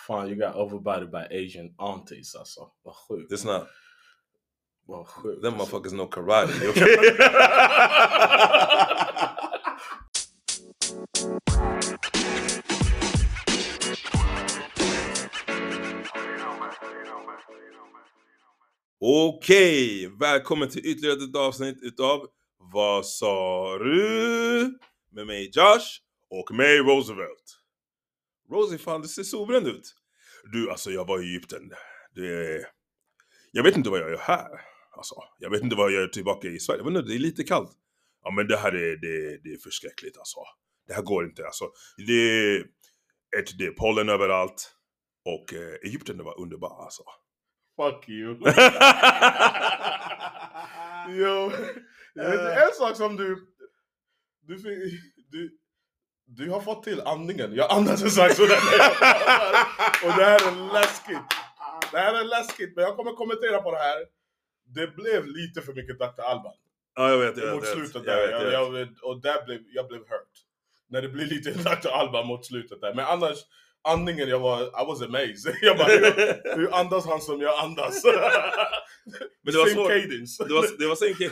Fan, you got overbodied by Asian aunties alltså. Vad sjukt. It's not. Vad sjukt. Them motherfuckers know karate, okay? Okej, välkommen till ytterligare ett avsnitt utav Vad sa du? Med mig Josh och mig Roosevelt. Rosie, fan det ser solbränd ut. Du, alltså jag var i Egypten. Jag vet inte vad jag gör här. Alltså, jag vet inte vad jag gör tillbaka i Sverige. Men det är lite kallt. Ja, men det här det är förskräckligt alltså. Det här går inte alltså. Det är pollen överallt. Och Egypten, det var underbart alltså. Fuck you. Jo. En sak som du har fått till andningen. Jag andas en sak sådär. Och det här är läskigt. Men jag kommer kommentera på det här. Det blev lite för mycket Dr. Alban. Ja, jag vet. Mot slutet där. Och där jag blev hurt. När det blir lite Dr. Alban mot slutet där. Men annars, andningen, I was amazed. Jag bara, hur andas han som jag andas? Men det var same svårt. cadence. Det var same cadence.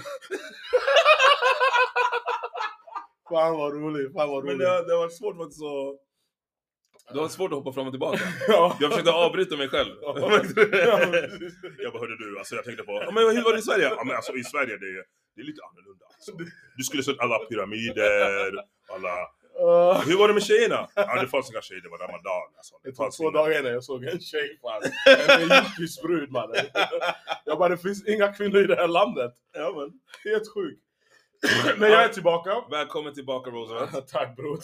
Fan vad roligt. Men det var svårt faktiskt så. Det var svårt att hoppa fram och tillbaka. Ja. Jag försökte avbryta mig själv. Jag bara, hörde du, alltså jag tänkte på, men hur var det i Sverige? Ja, men alltså i Sverige det är lite annorlunda alltså. Du skulle se alla pyramider, alla... Hur var det med tjejerna? Ja, det fanns inga tjejer, det var Ramadan alltså. Det tog 2 dagar när jag såg en tjej fan. En egyptisk brud man. Jag bara, det finns inga kvinnor i det här landet. Ja, men helt sjukt. Men jag är tillbaka. Välkommen tillbaka, Roosevelt. Tack bror.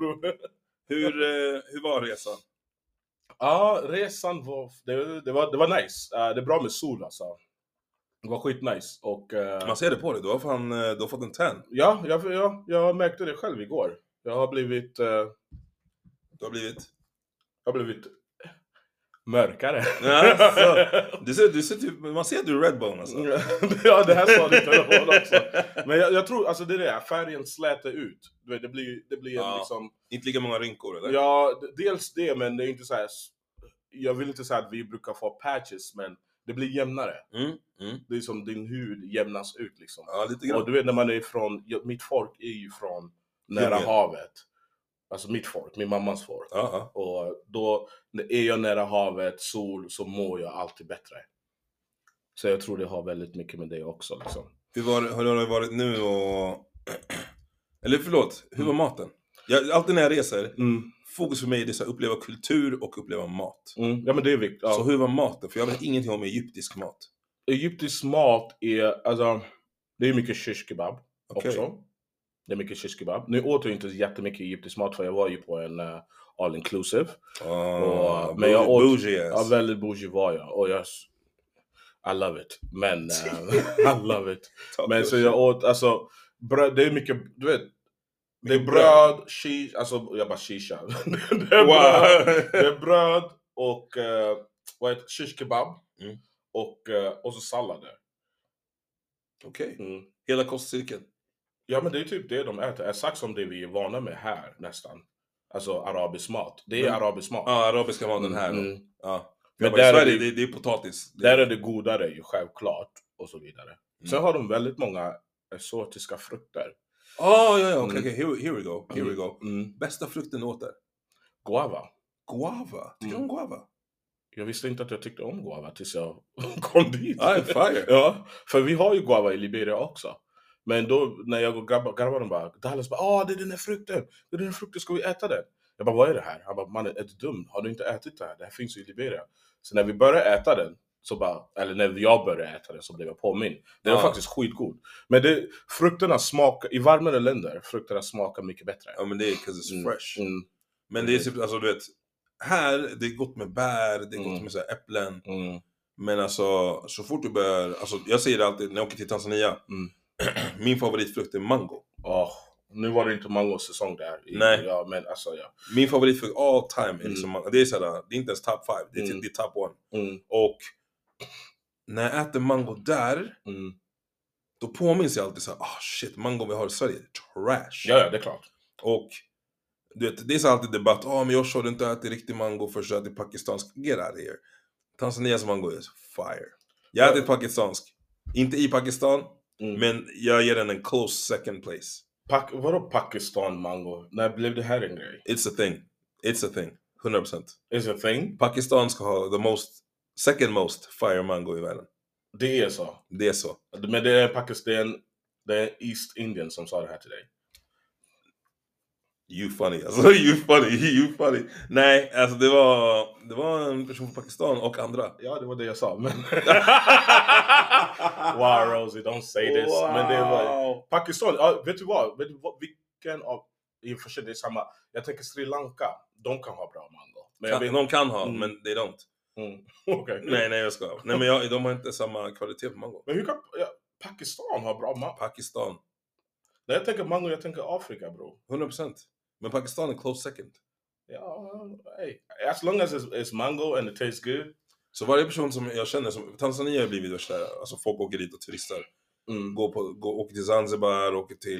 Hur var resan? Ja, resan det var nice. Det är bra med sol alltså. Det var skitnice och man ser det på dig, du har fått en tan. Ja, jag märkte det själv igår. Jag har blivit Du har blivit mörkare. Ja, du ser typ, man ser att du är redbone alltså. Ja, det här sa du i telefon också. Men jag tror, alltså det är färgen slätar ut. Du vet, det blir ja, liksom... Inte lika många rynkor eller? Ja, dels det, men det är inte så här... Jag vill inte säga att vi brukar få patches, men det blir jämnare. Det är som din hud jämnas ut liksom. Ja, lite grann. Och du vet när man är från... Mitt folk är ju från nära havet. Alltså mitt folk, min mammas folk. Och då är jag nära havet, sol, så mår jag alltid bättre. Så jag tror det har väldigt mycket med det också liksom. Hur har det varit nu och... Eller förlåt, hur var maten? Alltid när jag reser, fokus för mig är det så att uppleva kultur och uppleva mat. Ja, men det är viktigt. Ja. Så hur var maten? För jag vet ingenting om egyptisk mat. Egyptisk mat är, alltså, det är mycket shish kebab också. Det är mycket shish kebab. Nu åt jag inte jättemycket egyptisk mat för jag var ju på en all inclusive. Men jag åt bougie, väldigt bougie var jag. Och I love it. Men I love it. Men så jag åt, alltså bröd, det är mycket, du vet. Det är bröd, shisha, alltså jag bara shisha. Det är bröd och vad heter shish kebab och så sallader. Okej. Hela kostcirkeln. Ja, men det är typ det de äter. Exakt som det vi är vana med här nästan. Alltså arabisk mat. Det är arabisk mat. Ja, arabiska maten här. Ja. Men där i Sverige det är potatis. Där är det godare ju självklart och så vidare. Sen har de väldigt många exotiska frukter. Okej. Here we go. Bästa frukten åt där? Guava. Tycker du om guava? Jag visste inte att jag tyckte om guava tills jag kom dit. Fire. Ja, för vi har ju guava i Liberia också. Men då när jag och grabbarna bara, Dallas bara, det är den här frukten, ska vi äta den? Jag bara, vad är det här? Han bara, man är dum, har du inte ätit det här? Det här finns ju i Liberia. Så när vi började äta den, när jag började äta den så blev jag påminn. Det var faktiskt skitgod. Men frukterna smakar, i varmare länder, frukterna smakar mycket bättre. Ja, men det är 'cause it's fresh. Men det är typ, alltså du vet, här, det är gott med bär, det är gott med så här äpplen. Men alltså, så fort du börjar, alltså jag säger det alltid när jag åker till Tanzania. Min favoritfrukt är mango. Nu var det inte mangosäsong där. Nej. Ja, men alltså ja. Min favoritfrukt all time är liksom mango. Det är såhär, det är inte ens top 5, det är top 1. Och när jag äter mango där, då påminns jag alltid såhär, shit, mango vi har i Sverige är trash. Ja, det är klart. Och Du vet, det är så alltid debatt. Men jag har inte ätit riktig mango först jag ätit pakistansk. Get out of here. Tanzanias mango är fire. Jag har ätit pakistansk. Inte i Pakistan. Men jag ger den en close second place. Vadå Pakistan mango? När blev det här en grej? It's a thing. 100%. It's a thing? Pakistan ska ha second most fire mango i världen. Det är så? Det är så. Men det är Pakistan, det är East Indian som sa det här till dig. You funny, alltså. You funny. Nej, alltså det var en person från Pakistan och andra. Ja, det var det jag sa, men... Wow, Rosie, don't say this. Wow. Men det var... Pakistan, vet du vad? Vilken av... I och för sig det är samma. Jag tänker Sri Lanka, de kan ha bra mango. Men De kan ha, men they don't. Okay. Nej, jag ska. Nej, men de har inte samma kvalitet på mango. Men hur kan Pakistan ha bra mango? Pakistan. När jag tänker mango, jag tänker Afrika, bro. 100%. Men Pakistan är close second. Ja, hey. As long as it's mango and it tastes good. Så varje person som jag känner, som Tanzania har blivit värsta, alltså folk åker dit och turistar. Åker till Zanzibar,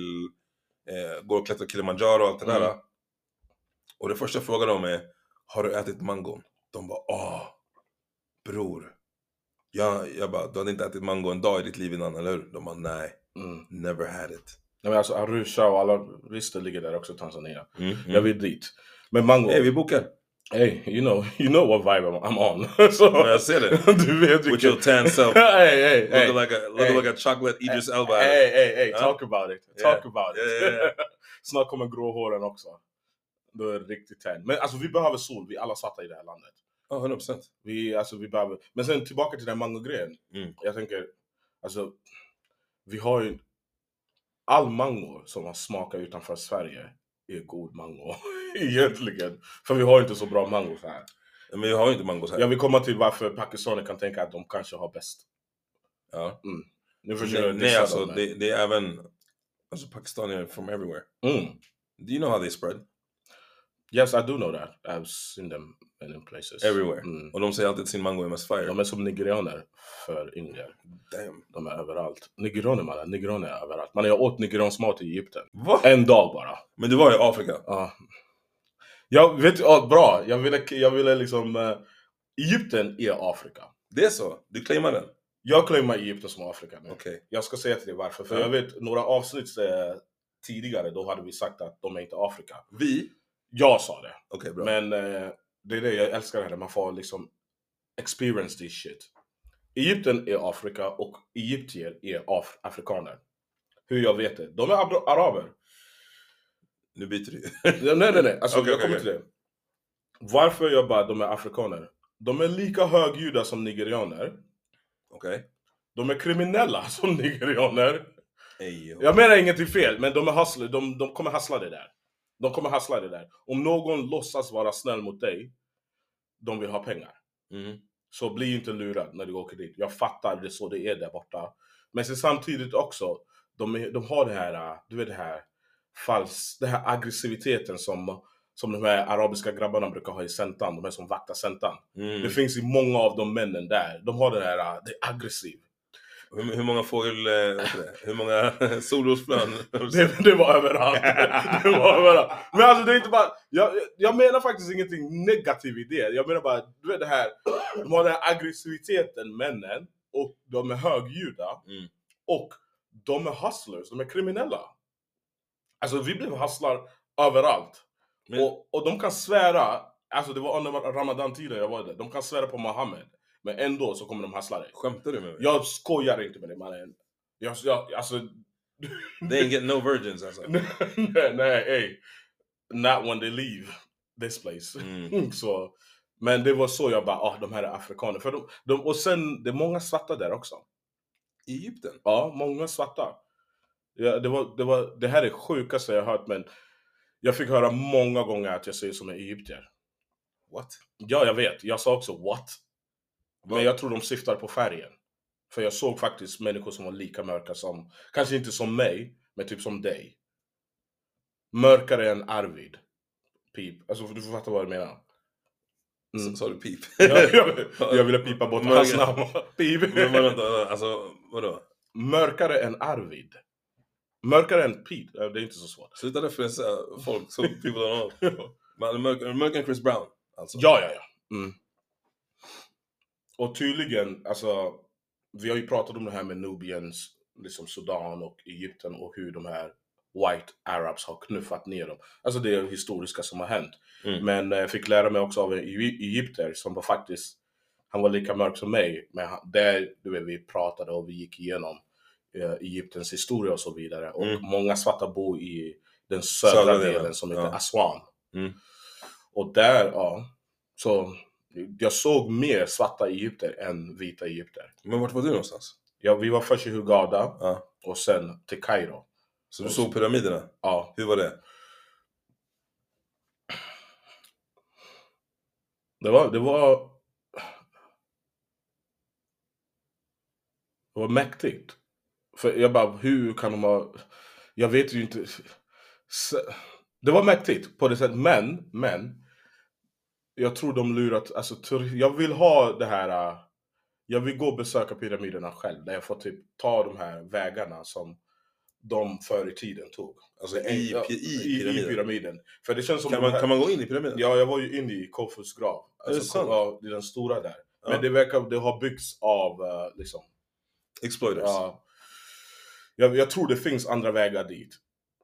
går och klättrar Kilimanjaro och allt det där. Och det första jag frågar dem är, har du ätit mangon? De bara, bror. Jag bara, du hade inte ätit mango en dag i ditt liv innan, eller hur? De bara, nej. Never had it. Nej, men alltså Arusha och alla rister ligger där också i Tanzania. Jag vill dit. Men mango... Hey, vi bokar. Hey, you know what vibe I'm on. Så, jag ser det. Du vet with your tan self. Hey. Looking like a chocolate Idris Elba. Hey, talk about it. Talk about it. Snart kommer gråhåren också. Då är det riktigt tan. Men alltså vi behöver sol, vi alla svarta i det här landet. 100%. Vi behöver... Men sen tillbaka till den mango-grejen. Jag tänker, alltså, vi har ju... All mango som man smakar utanför Sverige är god mango. Egentligen. För vi har inte så bra mango så här. Men vi har ju inte mango så här. Jag vill komma till varför pakistaner kan tänka att de kanske har bäst. Ja. Nu försöker nej, alltså det är även... Alltså pakistanier from everywhere. Do you know how they spread? Yes, I do know that. I've seen them in places. Everywhere. Och de säger alltid att sin mango är mest fire. De är som nigerianer för indier. Damn. De är överallt. Nigerianer är överallt. Jag åt nigeriansk mat i Egypten. Va? En dag bara. Men du var i Afrika? Ja. Jag vet, bra. Jag ville liksom... Egypten är Afrika. Det är så? Du claimar den? Jag claimar Egypten som Afrika nu. Okay. Jag ska säga till dig varför. För jag vet, några avsnitt tidigare, då hade vi sagt att de är inte Afrika. Vi? Jag sa det. Okay, bra. Men det är det jag älskar det här. Man får liksom experience this shit. Egypten är Afrika och egyptier är afrikaner. Hur jag vet det? De är araber. Nu byter du. Nej. Alltså, jag kommer till det. Varför jag bara de är afrikaner? De är lika högljudda som nigerianer. Okej. De är kriminella som nigerianer. Hey, jag menar ingenting fel, men de är hustler. De kommer hustla det där. De kommer hustla det där. Om någon låtsas vara snäll mot dig, de vill ha pengar. Så bli inte lurad när du åker dit. Jag fattar det så det är där borta. Men sen samtidigt också, de har det här, du vet det här aggressiviteten som de här arabiska grabbarna brukar ha i centan. De är som vaktar centan. Det finns i många av de männen där. De har det här, det är aggressiv. Hur många hur många solrosfrön? det var överallt. Det var överallt. Men alltså det är inte bara... Jag menar faktiskt ingenting negativt i det. Jag menar bara, du vet det här... De har den här aggressiviteten, männen. Och de är högljudda. Och de är hustlers, de är kriminella. Alltså vi blev hustlar överallt. Och de kan svära... Alltså det var under Ramadan-tiden jag var där. De kan svära på Mohammed. Men ändå så kommer de hassla dig. Skämtar du med mig? Jag skojar inte med dig, mannen. Alltså... They ain't get no virgins alltså. nej, hey. Not when they leave this place. Så, men det var så jag bara, de här är afrikaner. För och sen, det är många svarta där också. I Egypten? Ja, många svarta. Ja, det här är sjukaste jag har hört, men jag fick höra många gånger att jag ser som en egyptier. What? Ja, jag vet. Jag sa också what? Men jag tror de syftar på färgen. För jag såg faktiskt människor som var lika mörka som... Kanske inte som mig, men typ som dig. Mörkare än Arvid. Pip. Alltså du får fatta vad jag menar. Sa du pip? Jag ville pipa bort hans namn. Pip. Men alltså, vadå? Mörkare än Arvid. Mörkare än Pete, det är inte så svårt. Sluta referensera folk som people don't know. Man är mörkare än Chris Brown, alltså. Ja. Mm. Och tydligen, alltså, vi har ju pratat om det här med Nubiens, liksom Sudan och Egypten och hur de här White Arabs har knuffat ner dem. Alltså det är historiska som har hänt. Men jag fick lära mig också av en egypter som var faktiskt, han var lika mörk som mig, men där vi pratade och vi gick igenom Egyptens historia och så vidare. Och många svarta bor i den södra delen som heter Aswan. Och där, så jag såg mer svarta egypter än vita egypter. Men vart var du någonstans? Ja, vi var först i Hurghada och sen till Kairo. Så du såg pyramiderna? Ja. Hur var det? Det var mäktigt. För jag bara, hur kan de ha... Jag vet ju inte... Det var mäktigt på det sättet, men jag tror de lurat... Alltså, jag vill ha det här... Jag vill gå och besöka pyramiderna själv, där jag får typ ta de här vägarna som de förr i tiden tog. Alltså i pyramiden. För det känns som kan man gå in i pyramiden? Ja, jag var ju inne i Khofus grav. Alltså, i den stora där. Ja. Men det verkar, det har byggts av liksom... Exploiters. Ja. Jag tror det finns andra vägar dit.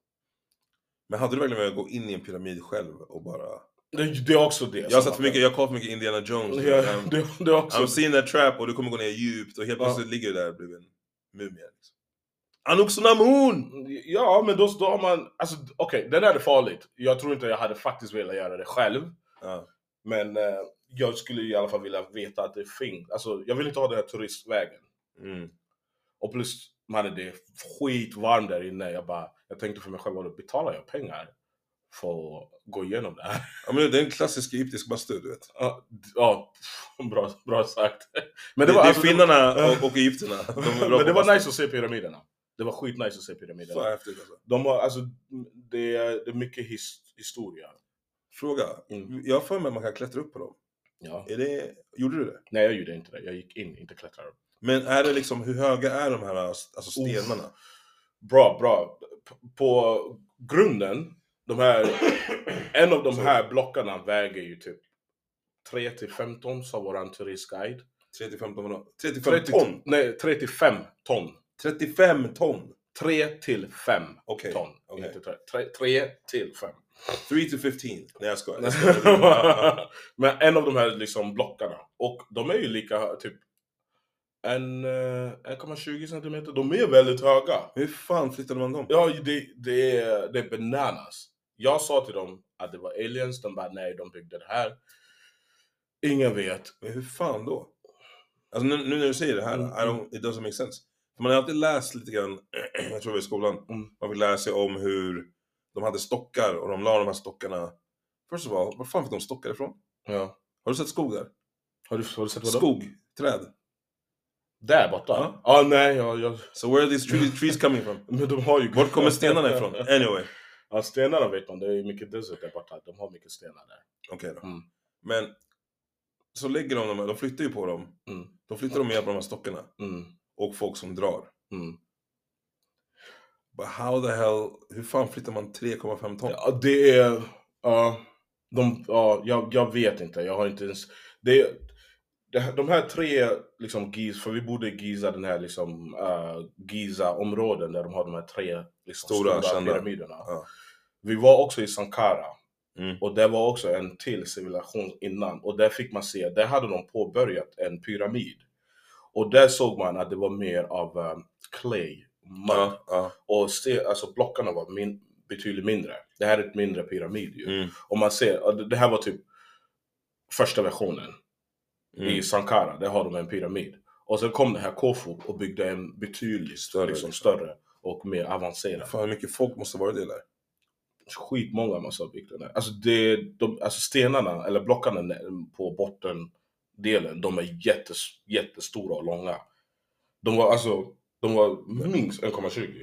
Men hade du verkligen velat gå in i en pyramid själv och bara... Det är också det. Jag har sett för mycket, jag kollar för mycket Indiana Jones. Ja, det är också I'm seeing that trap och du kommer gå ner djupt och helt plötsligt ligger du där och blir en mumie. Liksom. Anuk-Sunamun! Ja, men då har man... Alltså, okej, den är farligt. Jag tror inte jag hade faktiskt velat göra det själv. Men jag skulle i alla fall vilja veta att det finns. Alltså, jag vill inte ha den här turistvägen. Och plus, man det är skitvarmt där inne. Jag tänkte för mig själv, vad betalar jag pengar för att gå igenom det här? Ja, men det är en klassisk egyptisk bastu, du vet. Ja, bra sagt. Men det var alltså finnarna och egypterna. Men det var nice att se pyramiderna. Det var skitnice att se pyramiderna. Så häftigt alltså. De var, alltså, det är mycket historia. Fråga. Jag har för mig att man kan klättra upp på dem. Ja. Gjorde du det? Nej, jag gjorde inte det. Jag gick in, inte klättrade upp. Men är det liksom, hur höga är de här alltså stenarna? Bra. På grunden, en av de här blockarna väger ju typ 3-5 ton, sa våran turistguide. 3-5 ton? 35 ton? Nej, 35 ton. 35 ton? 3-5 okay. ton. Okay. 3-5. 3-15. Nej, jag skojar. Men en av de här liksom blockarna. Och de är ju lika typ 1,20 centimeter. De är väldigt höga. Hur fan flyttade man dem? Ja, det är bananas. Jag sa till dem att det var aliens. De bara, nej, de byggde det här. Ingen vet. Men hur fan då? Alltså nu när du säger det här, it doesn't make sense. För man har alltid läst lite grann, jag tror vi i skolan, man vill lära sig om hur de hade stockar och de la de här stockarna. First of all, var fan fick de stockar ifrån? Ja. Har du sett skog där? Har du sett vad då? Skog, träd. Där borta? Ja, nej. So where are these trees coming from? Men de har ju... Vart kommer stenarna ifrån? Anyway. Ja, stenarna vet man, det är mycket desert där borta. De har mycket stenar där. Okej då. Men så lägger de flyttar ju på dem. De flyttar dem med på de här stockarna. Och folk som drar. But how the hell, hur fan flyttar man 3,5 ton? Ja, det är... jag vet inte. Jag har inte ens... De här tre liksom Giza, för vi bodde i Giza, den här liksom Giza-områden där de har de här tre liksom, stora pyramiderna. Ja. Vi var också i Sankara. Och det var också en till civilisation innan. Och där fick man se, där hade de påbörjat en pyramid. Och där såg man att det var mer av clay, mud. Och alltså blockarna var betydligt mindre. Det här är ett mindre pyramid ju. Och man ser, det här var typ första versionen. I Sankara, där har de en pyramid. Och sen kom det här Khufu och byggde en betydligt större och mer avancerad. Fan, hur mycket folk måste vara det där? Skitmånga måste ha byggt den där. Alltså, alltså stenarna, eller blockarna på bottendelen, de är jättestora och långa. De var minst 1,20.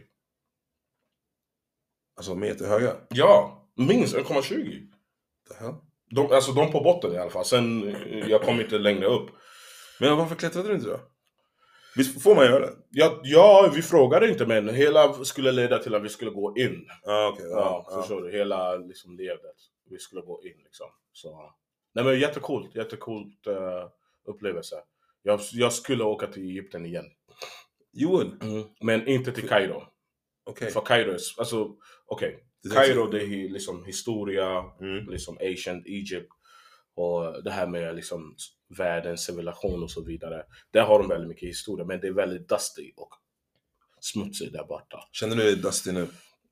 Alltså meter höga? Ja, minst 1,20. Det här? De på botten i alla fall. Sen, jag kom inte längre upp. Men varför klättrade du inte då? Visst får man göra det? Ja, vi frågade inte, men hela skulle leda till att vi skulle gå in. Okej. Förstår du? Hela liksom ledet. Vi skulle gå in liksom. Så. Nej men jättecoolt upplevelse. Jag skulle åka till Egypten igen. Joel? Men inte till Kairo. Okej. För Kairo är, alltså, Kairo det är liksom historia, liksom ancient Egypt. Och det här med liksom världens civilisation och så vidare. Där har de väldigt mycket historia, men det är väldigt dusty och smutsigt där borta. Känner du dig dusty nu?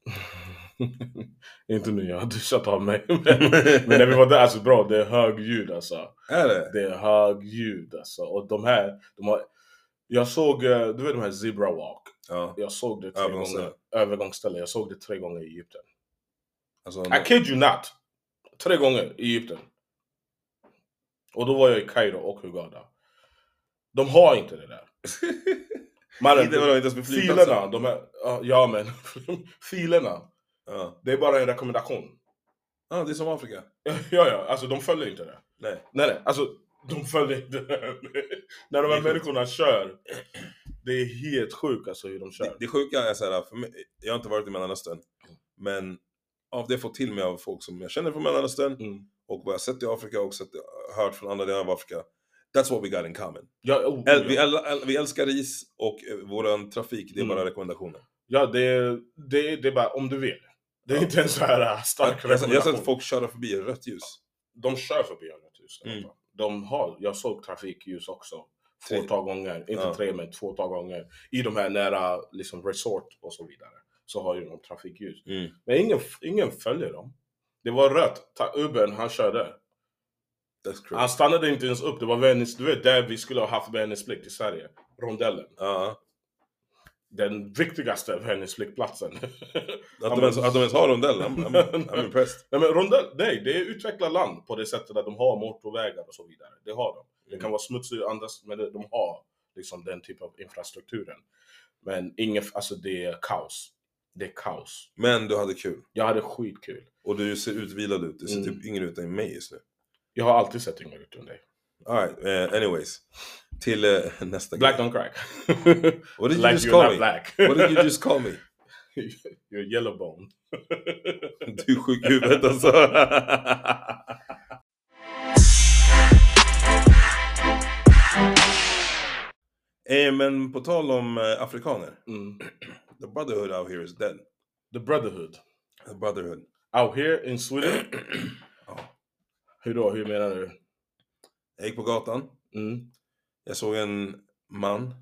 Inte nu, jag har duschat av mig. Men när vi var där, alltså bra, det är hög ljud alltså. Är det? Det är hög ljud alltså. Och de har, jag såg, du vet de här zebra walk. Ja. Jag såg det 3 gånger. Övergångsställe. Jag såg det 3 gånger i Egypten. Alltså, I kid you not. 3 gånger i Egypten. Och då var jag i Kairo och Hurghada. De har inte det där. Filerna, de är, ja men filerna. Ja. Det är bara en rekommendation. Ja, det är som Afrika. Ja, alltså de följer inte det. Nej, alltså de följer inte det. När de här människorna kör, det är helt sjukt alltså hur de kör. Det sjuka är så här, för mig, jag har inte varit i Mellanöstern, men av det jag fått till mig av folk som jag känner från Mellanöstern och vad jag sett i Afrika och hört från andra delar av Afrika, that's what we got in common. Ja, vi älskar ris och våran trafik, det är bara rekommendationer. Ja, det är bara om du vill. Det är inte en så här stark rekommendation. Jag har sett folk köra förbi rött ljus. De kör förbi rött ljus. Jag såg trafikljus också. 2 gånger, inte 3 men 2 gånger. I de här nära liksom resort och så vidare. Så har ju de trafikljus. Men ingen följer dem. Det var rött. Ubern, han körde. Han stannade inte ens upp. Det var Venice, du vet där vi skulle ha haft Venice-blick i Sverige. Rondellen. Den viktigaste Venice-blickplatsen. Att de ens har rondellen. I'm impressed. Nej, men rondell, det är utvecklat land på det sättet att de har motorvägar och så vidare. Det har de. Det kan vara smutsigt och andras, men de har liksom den typ av infrastrukturen. Men alltså det är kaos. Det är kaos. Men du hade kul. Jag hade skitkul. Och du ser utvilad ut. Du ser typ yngre ut än mig just nu. Jag har alltid sett yngre ut än dig. Alright, anyways. Till nästa Black don't crack. What did you like just you're call not me? black. What did you just call me? You're yellow bone. Du är sjuk i huvudet alltså. Men på tal om afrikaner. The brotherhood out here is dead. The brotherhood. Out here in Sweden? Hur då? Hur menar du? Jag gick på gatan. Jag såg en man.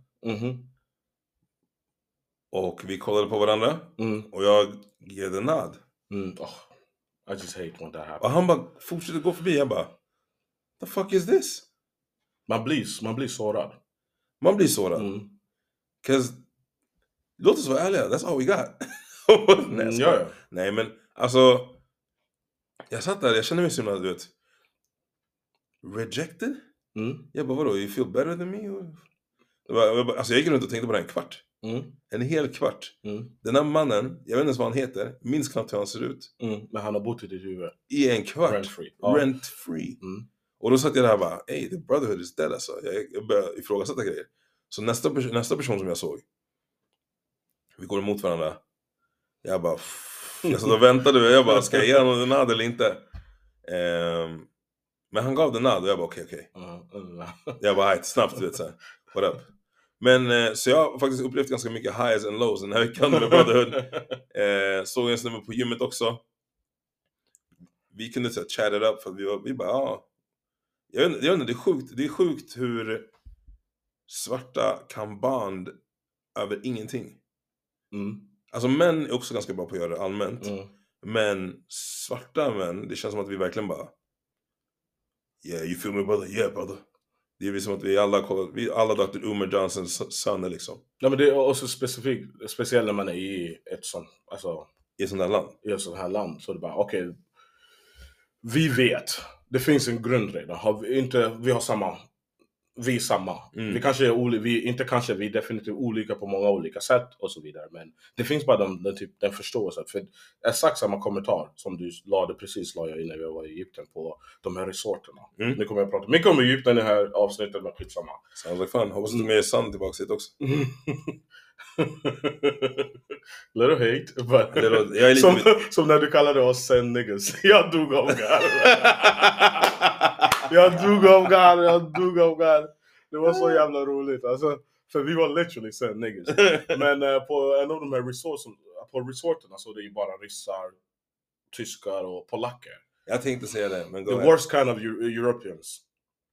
Och vi kollade på varandra. Och jag gav en nod. I just hate when that happens. Och han bara fortsätter gå förbi. Jag bara, the fuck is this? Man blir sårad. Man blir sårad. 'Cause låt oss vara ärliga. That's all we got. Nej men alltså, jag satt där, jag kände mig som du vet, rejected. Jag bara, vadå, you feel better than me? Alltså jag gick runt och tänkte på det en kvart. En hel kvart. Den här mannen, jag vet inte ens vad han heter, minns knappt hur han ser ut. Men han har bott i ditt huvud. I en kvart. Rent free. Och då satt jag där och bara, hey, the brotherhood is dead alltså. Jag började ifrågasätta grejer. Så nästa person som jag såg, vi går emot varandra. Jag bara, jag satt och väntade. Jag bara, ska jag ge honom den nod eller inte? Men han gav den nod och jag bara, okej. Jag bara, snabbt, du vet så här. What up? Men så jag har faktiskt upplevt ganska mycket highs and lows den här veckan med brotherhood. Såg en snubbe på gymmet också. Vi kunde så chat it up för att vi bara, jag vet inte, det är sjukt hur svarta kan band över ingenting. Alltså män är också ganska bra på att göra det allmänt. Men svarta män, det känns som att vi verkligen bara, yeah, you feel me brother? Yeah brother. Det är som att vi alla Dr. Umar Johnsons söner liksom. Ja men det är också speciellt när man är i ett sånt, alltså i ett sånt här land. I ett sånt här land, så det bara okej, vi vet. Det finns en grund redan. Vi har samma vi är samma. Vi kanske är vi är definitivt olika på många olika sätt och så vidare. Men det finns bara den förståelsen. För exakt samma kommentar som du la jag innan jag var i Egypten på de här resorterna. Nu kommer jag prata mycket om Egypten i det här avsnittet, men skitsamma. Sounds like fun. Hoppas du med Sand tillbaka hit också. Little hate, but som när du kallade oss sen niggas. Jag dog av garv. Det var så jävla roligt. Alltså, för vi var literally sen niggas. Men på en av de här resorterna så det är ju bara ryssar, tyskar och polacker. Jag tänkte säga det, men the worst kind of Europeans.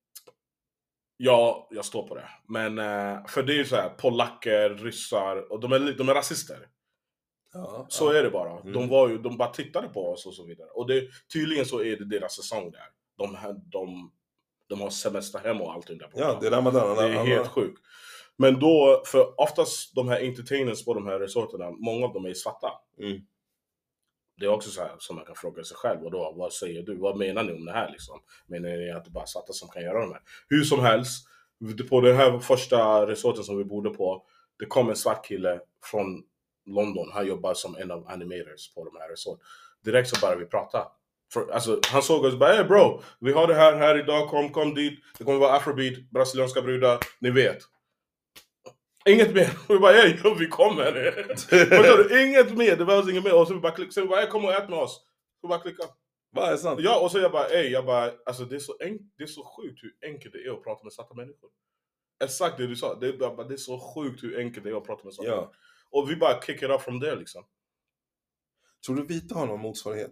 Ja, jag står på det. Men för det är ju så här, polacker, ryssar, och de är rasister. Så är det bara. De bara tittade på oss och så vidare. Och tydligen så är det deras säsong där. De har semester hem och allting där på. Ja, det är Ramadan. Det är helt sjukt. Men då, för oftast de här entertainers på de här resorterna, många av dem är svarta. Det är också så här som man kan fråga sig själv. Och då, vad säger du? Vad menar ni om det här liksom? Menar ni att det bara är svarta som kan göra de här? Hur som helst, på den här första resorten som vi bodde på, det kom en svart kille från London. Han jobbar som en av animators på de här resorten. Direkt så började vi prata. Alltså, han såg oss och bara, hey bro, vi har det här idag, kom dit. Det kommer vara afrobeat, brasilianska brudar, ni vet. Inget mer. Vi bara, hey, vi kommer. Inget mer, det var inget mer. Och så vi bara klickade, så vi bara, hey, kom och ät med oss. Så bara klicka. Vad är sant? Ja, och så jag bara, alltså det är så sjukt hur enkelt det är att prata med svarta människor. Exakt det du sa, det är så sjukt hur enkelt det är att prata med svarta människor. Och vi bara kick it up from there liksom. Tror du vita har någon motsvarighet?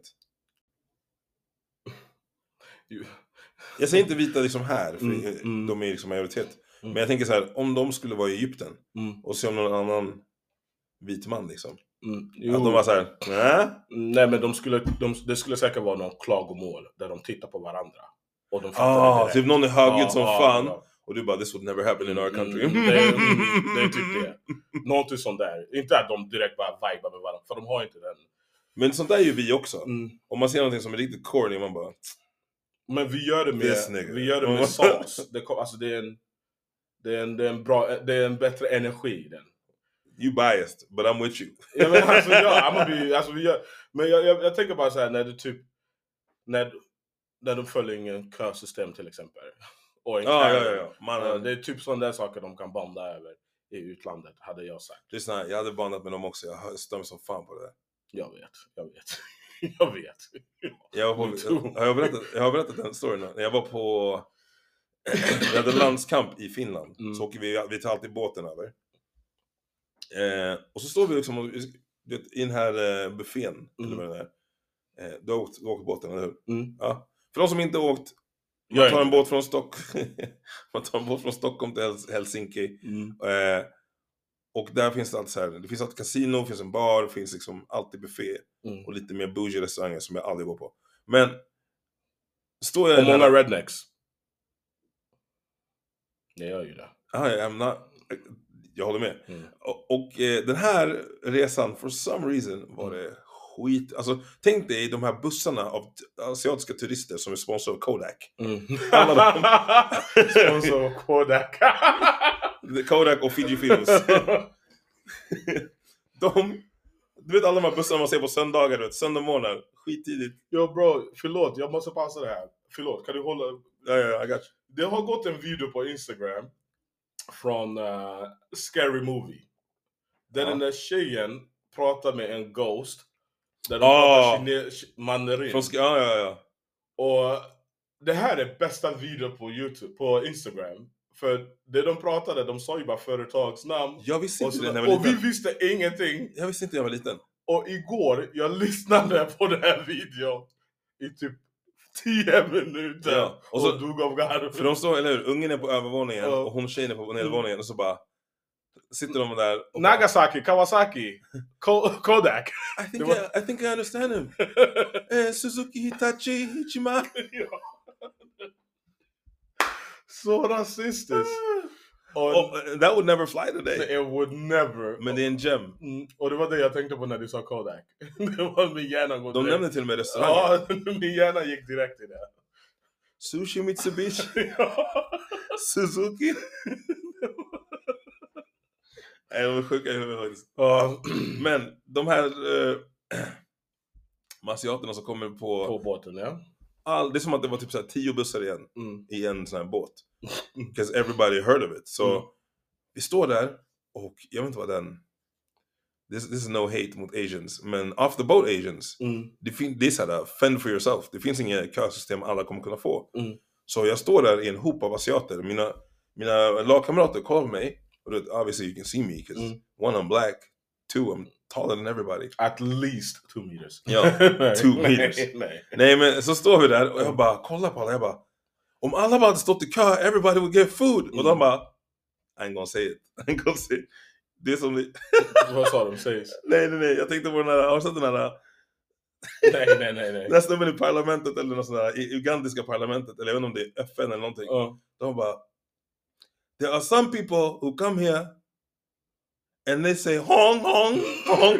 Jag säger inte vita liksom här, för de är liksom majoritet. Men jag tänker så här, om de skulle vara i Egypten och se om någon annan vit man liksom. Att de var så här, nej men det skulle säkert vara någon klagomål där de tittar på varandra. Och de fattar typ någon är högljudd som fan. Och du bara, this would never happen in our country. Det är typ det. Någonting sånt där. Inte att de direkt bara vibar med varandra, för de har inte den. Men sånt där är ju vi också. Om man ser någonting som är riktigt corny, man bara... Men vi gör det med sås. Det är en bättre energi i den. You biased, but I'm with you. Ja, men alltså, men jag tänker bara så här, när du typ när de följer ingen kösystem till exempel. Och Man, det är typ sådana där saker de kan bonda över i utlandet, hade jag sagt. Lyssna, jag hade bandat med dem också. Jag stämmer som fan på det där. Jag vet. Jag har berättat den storyn. När jag var på... vi hade landskamp i Finland. Så åker vi tar alltid båten över. Och så står vi liksom i den här buffén. Eller vad det är. Du har åkt båten, eller hur? Ja. För de som inte har åkt, man tar en båt från Stockholm till Helsinki. Och där finns det alltid så här, det finns alltid kasino, det finns en bar, det finns liksom alltid buffé. Och lite mer bougie restauranger som jag aldrig går på. Men står jag... Och många rednecks. Jag gör ju det. Jag håller med. Och den här resan, for some reason, var det skit. Alltså, tänk dig de här bussarna av asiatiska turister som är sponsor av Kodak. Alla de... sponsor av Kodak. Kodak och Fiji Films. Du vet alla de här bussarna man ser på söndagar, vet, söndag morgon, skittidigt. Yo bro, förlåt, jag måste passa det här. Förlåt, kan du hålla... Ja, I got you. Det har gått en video på Instagram från Scary Movie. Där den där tjejen pratar med en ghost. Där de pratar mandarin. Ja. Och det här är bästa video på YouTube, på Instagram. För det de pratade, de sa ju bara företagsnamn. Jag visste inte det när jag var liten. Och vi visste ingenting. Jag visste inte när jag var liten. Och igår, jag lyssnade på den här videon i typ 10 minuter. Ja. Och så dog av garv. För de står, eller hur, ungen är på övervåningen och hon tjejen är på nedervåningen. Och så bara sitter de där och Nagasaki, Kawasaki, Kodak. I think I understand him. Suzuki, Hitachi, Hichima. Så rasistiskt. That would never fly today. It would never. Men det är en gem. Och det var det jag tänkte på när du sa Kodak. Det var min hjärna går. De nämnde till och med restauranger. Ja, min hjärna gick direkt i det. Sushi Mitsubishi. Suzuki. Nej, de är sjuka i huvudet faktiskt. Ja. Men de här asiaterna som kommer På båten, ja. det är som att det var typ så här 10 bussar igen i en sån här båt. Mm. Because everybody heard of it. Så vi står där och jag vet inte vad den... This is no hate mot Asians. Men off the boat Asians. Det är såhär, fend for yourself. Det finns inget kösystem alla kommer kunna få. Så jag står där i en hop av asiater. Mina lagkamrater kollar på mig. Och obviously you can see me. Because one, I'm black. Two, I'm taller than everybody. At least 2 meters. Ja, 2 meters. Nej, men så står vi där och jag bara kollar på alla. Jag bara, om alla bara hade stått i kö, everybody would get food. Och de bara, I ain't gonna say it. Det är som det... Vad sa de? Sägs? Nej. Jag tänkte på den här, har du sett den här... Nej. Den snubben i parlamentet eller något sånt där, i ugandiska parlamentet, eller jag vet inte om det är FN eller någonting. De bara, there are some people who come here and they say hong hong hong.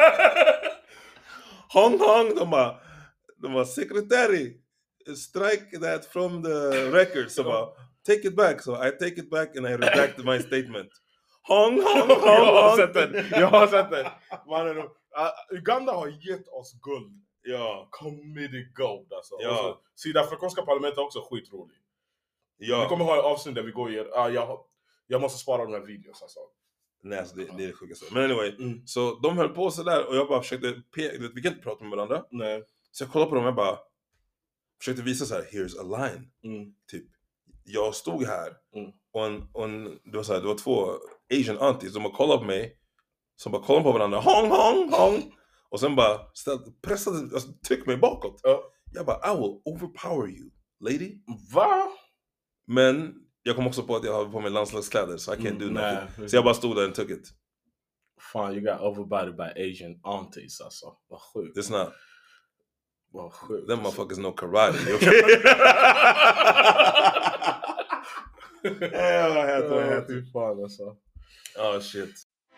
Hong hong. De bara secretary, strike that from the record. Så bara, take it back. So I take it back and I redact my statement. Hong hong hong. Jag har sett den. Mannen, Uganda har gett oss guld. Ja. Comedy gold alltså. Ja. Sydafrikanska parlamentet är också skitrolig. Ja. Vi kommer ha ett avsnitt där vi går igenom. Jag måste spara de här videos alltså. Nej, alltså det är det sjukaste. Men anyway, så de höll på så där och jag bara försökte vi kan inte prata med varandra. Nej. Så jag kollade på dem och jag bara försökte visa så här, here's a line. Typ, jag stod här och det var så här, det var 2 Asian aunties som bara kollade på mig, som bara kollade på varandra, hong hong hong, och sen bara pressade, alltså, tryckte mig bakåt. Jag bara, I will overpower you, lady. Va? Men jag kom också på att jag hade på mig landslagskläder, så I can't do nothing. Så jag bara stod där och took it. Fan, you got overbodied by Asian aunties alltså. Vad sjukt. It's not. Vad sjukt. Them motherfuckers know karate, okay? Jag heter fan alltså. Oh shit.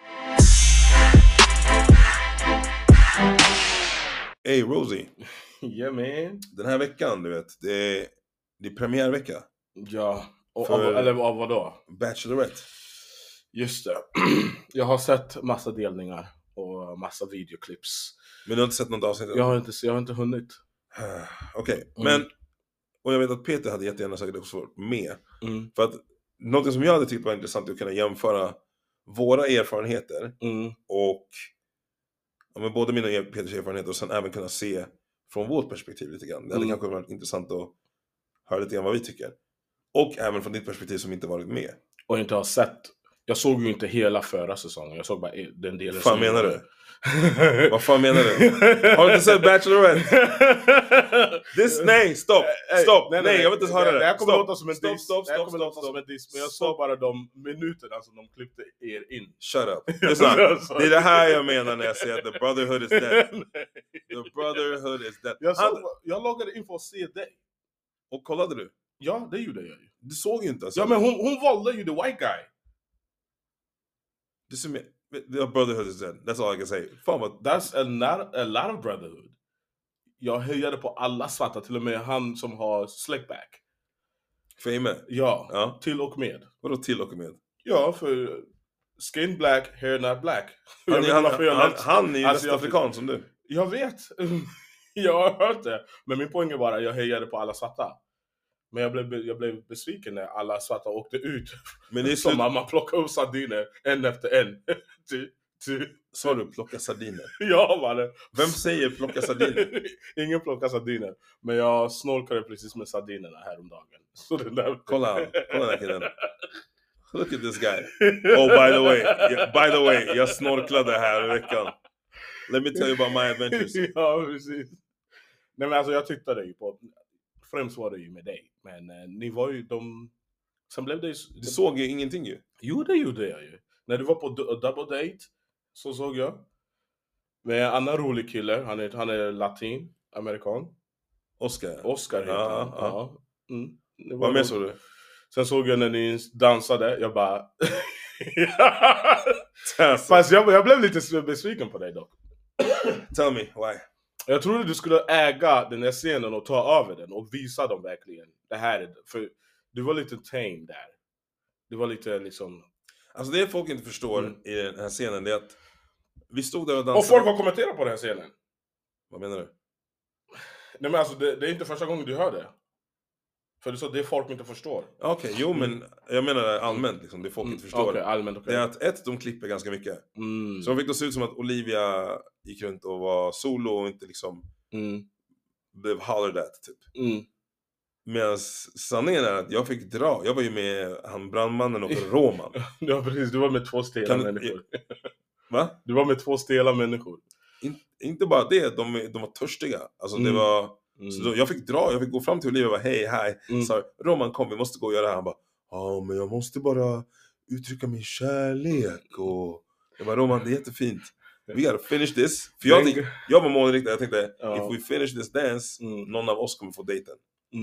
Hey Rosie. Yeah man. Den här veckan, du vet, det är premiärvecka. Ja. Eller av vad då? Bachelorette. Just det. Jag har sett massa delningar och massa videoklips. Men du har inte sett något avsnitt? Jag har inte hunnit. Okej, men och jag vet att Peter hade jättegärna säkert också varit med. För att något som jag hade tyckt var intressant att kunna jämföra våra erfarenheter och men både mina och Peters erfarenheter, och sen även kunna se från vårt perspektiv lite grann. Det hade kanske varit intressant att höra lite grann vad vi tycker. Och även från ditt perspektiv som inte varit med. Och inte har sett. Jag såg ju inte hela förra säsongen. Jag såg bara den delen. Vad fan menar du? Vad fan menar du? Har du inte sett Bachelorette? Nej, stopp. Nej, jag vill inte höra det. Det här kommer låta som en diss. Men jag såg bara de minuterna som de klippte er in. Shut up. Det är det här jag menar när jag säger att the brotherhood is dead. The brotherhood is dead. Jag loggade in för att se dig. Och kollade du? Ja, det gjorde jag ju. Du såg ju inte alltså. Ja, men hon valde ju the white guy. The brotherhood is dead. That's all I can say. That's a lot of brotherhood. Jag höjade på alla svarta, till och med han som har slickback. Fame? Ja, till och med. Vadå till och med? Ja, för skin black, hair not black. Han är ju västafrikan som du. Jag vet. Jag har hört det. Men min poäng är bara att jag höjade på alla svarta. Men jag blev besviken när alla svarta åkte ut. Men det är som man plockar upp sardiner en efter en. Sa du plocka sardiner? Ja, mannen. Vem säger plocka sardiner? Ingen plockar sardiner. Men jag snorkade precis med sardinerna häromdagen. Så det där... Kolla den killen. Look at this guy. Oh, by the way, jag snorklade här i veckan. Let me tell you about my adventures. Ja, precis. Nej, men alltså jag tittade ju på... Främst var det ju med dig. Men ni var ju sen blev det ju... Du såg ju ingenting ju. Jo, det gjorde jag ju. När du var på double date så såg jag. Med en annan rolig kille. Han är latin, amerikan. Oscar heter han. Ja. Vad mer såg du? Sen såg jag när ni dansade. Jag bara... Fast jag blev lite besviken på dig dock. Tell me, why? Jag trodde du skulle äga den här scenen och ta över den och visa dem verkligen. Det här är för Du var lite tame där. Du var lite liksom... Alltså det folk inte förstår i den här scenen, det är att vi stod där och Och dansade. folk har kommenterat på den här scenen. Vad menar du? Nej men alltså det är inte första gången du hör det. För det är folk inte förstår. Okej, jo men jag menar allmänt liksom, det folk inte förstår. Okej, allmänt okej. Det är att de klipper ganska mycket. Så de fick då se ut som att Olivia gick runt och var solo och inte liksom blev hollered at typ. Medan sanningen är att jag fick dra. Jag var ju med han brandmannen och Roman. Ja precis, du var med 2 stela människor. Va? Du var med 2 stela människor. Inte bara det, de var törstiga. Alltså det var så då, jag fick gå fram till Olivia och bara hej. Så Roman kom, vi måste gå och göra det här. Han bara, men jag måste bara uttrycka min kärlek. Och jag bara, Roman, det är jättefint. We gotta finish this. För jag var målriktad, jag tänkte if we finish this dance, någon av oss kommer få dejten.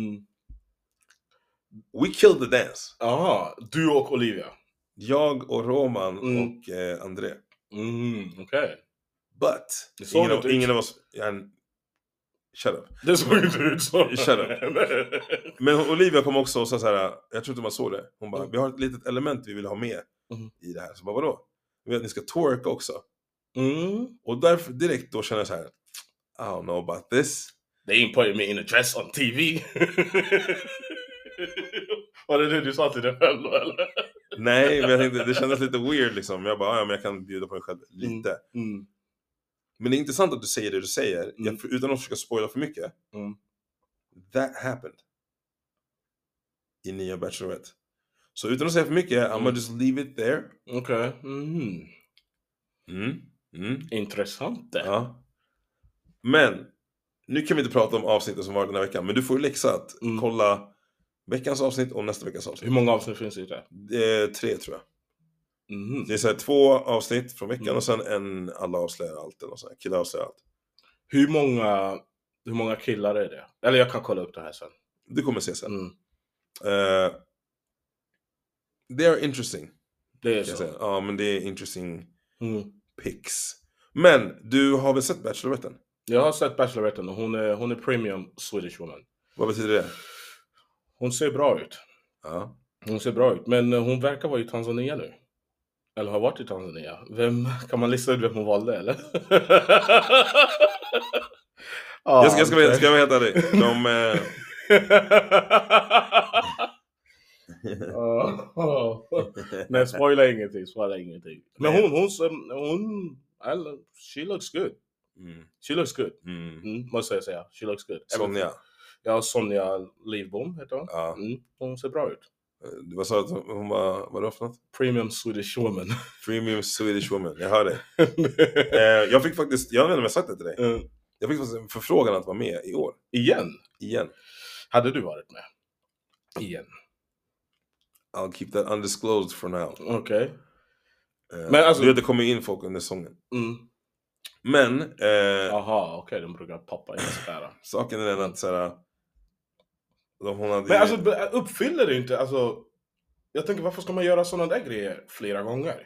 We killed the dance. Aha, du och Olivia. Jag och Roman och André. Okej. But ingen av oss shut up. Det såg inte ut så. Shut up. Men Olivia kom också och sa så här, jag tror inte man såg det. Hon bara, vi har ett litet element vi vill ha med i det här. Så bara, vadå? Vi vet att ni ska twerka också. Och därför direkt då känner jag så här, I don't know about this. They ain't putting me in a dress on TV. Var det du sa till dig själv eller? Nej, men jag tänkte, det kändes lite weird liksom. Jag bara, men jag kan bjuda på mig själv lite. Men det är intressant att du säger det du säger. Utan att försöka spoila för mycket. That happened. I nya Bachelorette. Så utan att säga för mycket, I'm gonna just leave it there. Okej. Intressant det. Ja. Men nu kan vi inte prata om avsnittet som var den här veckan. Men du får ju läxa att kolla veckans avsnitt och nästa veckas avsnitt. Hur många avsnitt finns det där? Det är 3 tror jag. Det är så här 2 avsnitt från veckan och sen alla avslöjar allt eller så här. Killar avslöjar allt. Hur många killar är det? Eller jag kan kolla upp det här sen. Du kommer se sen. They are interesting. Det är så. Ja, men det är interesting picks. Men du har väl sett Bacheloretten? Jag har sett Bacheloretten och hon är premium Swedish woman. Vad betyder det? Hon ser bra ut. Ja. Hon ser bra ut, men hon verkar vara i Tanzania nu. Eller har varit i Tanzania. Kan man lista ut vem hon valde, eller? Jag ska vara helt ärlig. Nej, spoila ingenting. Men hon she looks good. She looks good. Måste jag säga. She looks good. Sonja. Ja, Sonja Livbom heter hon. Ja. Hon ser bra ut. Vad sa du att hon var, vad är det för något? Premium Swedish woman. Premium Swedish woman, jag hör det. Jag fick faktiskt, jag vet inte om jag sagt det till dig. Jag fick faktiskt en förfrågan att vara med i år. Igen. Hade du varit med? Igen. I'll keep that undisclosed for now. Okej. Men alltså, du vet, det kommer in folk under säsongen. Men okej, de brukar poppa in sådär. Saken är den att såhär, hon hade men alltså uppfyller det inte, alltså jag tänker, varför ska man göra sådana där grejer flera gånger?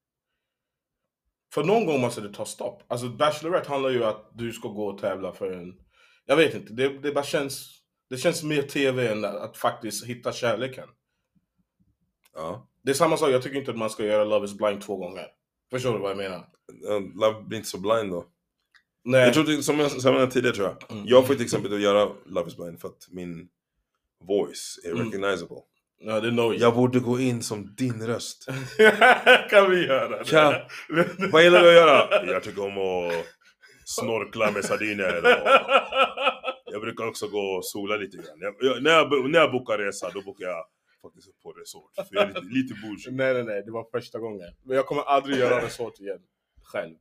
För någon gång måste det ta stopp. Alltså Bachelorette handlar ju att du ska gå och tävla för en, jag vet inte, det bara känns mer tv än att faktiskt hitta kärleken. Ja. Det är samma sak, jag tycker inte att man ska göra Love is blind 2 gånger. Förstår du vad jag menar? Love blir inte så blind då. Nej. Jag tror som jag sa tidigare, tror jag. Jag får till exempel att göra Love is blind för att min voice är recognizable. Ja, det know jag borde gå in som din röst. Kan vi göra det? Ja. Vad gillar du att göra? Jag tycker om att snorkla med sardiner. Jag brukar också gå och sola lite grann. När jag bokar resa, då bokar jag faktiskt på resort. För jag är lite bougie. Nej, det var första gången. Men jag kommer aldrig göra resort igen. Själv.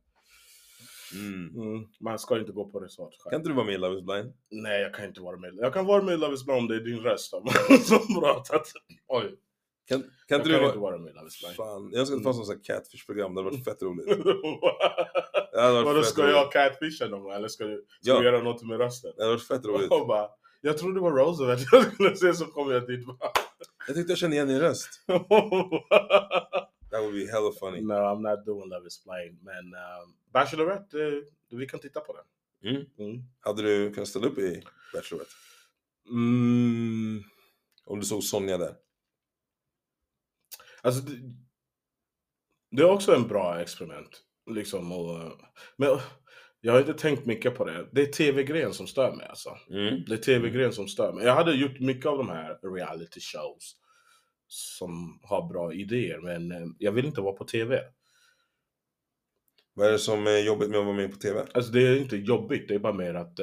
Man ska inte gå på resort själv. Kan inte du vara med i Love is blind? Nej, jag kan inte vara med. Jag kan vara med i Love is blind om det är din röst som pratat. Oj. Kan inte du vara med i Love is blind? Fan, jag ska inte få sån här catfish-program. Det hade varit fett roligt. Vadå, ska jag catfisha någon? Eller ska du göra något med rösten? Det hade varit fett roligt. Jag trodde det var Roosevelt jag skulle se, så kommer jag dit. Jag tyckte jag kände igen din röst. That would be hella funny. No, I'm not doing Love is blind. Men Bachelorette, vi kan titta på den. Hade du kunnat ställa upp i Bachelorette? Om du såg Sonja där. Alltså, det är också en bra experiment. Liksom, men jag har inte tänkt mycket på det. Det är tv-grejen som stör mig alltså. Det är tv-grejen som stör mig. Jag hade gjort mycket av de här reality shows som har bra idéer, men jag vill inte vara på tv. Vad är det som är jobbigt med att vara med på tv? Alltså det är inte jobbigt, det är bara mer att